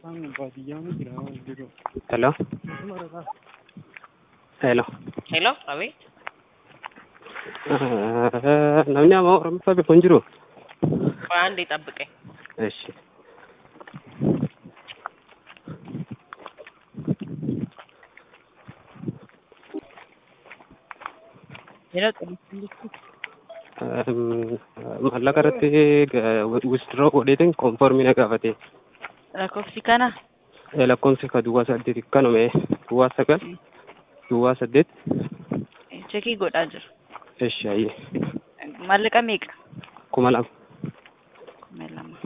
Hello? Hello? Hello, Avi? Namni amma Oromiffaa beeku hin jiru? Waan xabbaqe. Eshi. Hello, Maallaqa irratti withdraw godheetiin konformii na gaafate. lakkoofsi kana Lakkoofsi ka duwwaa 8 kanuma duwwaa 9 duwwaa 8. chekii godhaa jiru. Eshi ayyee. Maallaqa meeqa? 2,000. 2,000.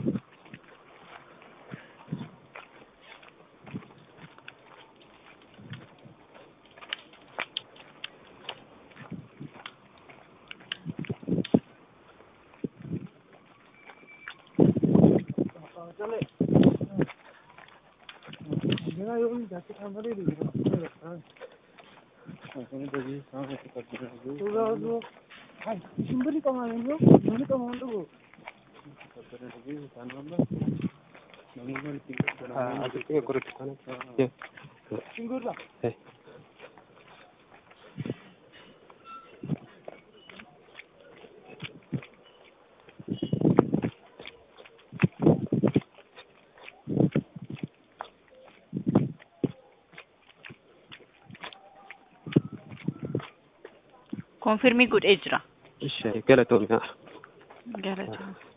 Konfirmii godhee jira. Eshi galatoomna. Galatoomna.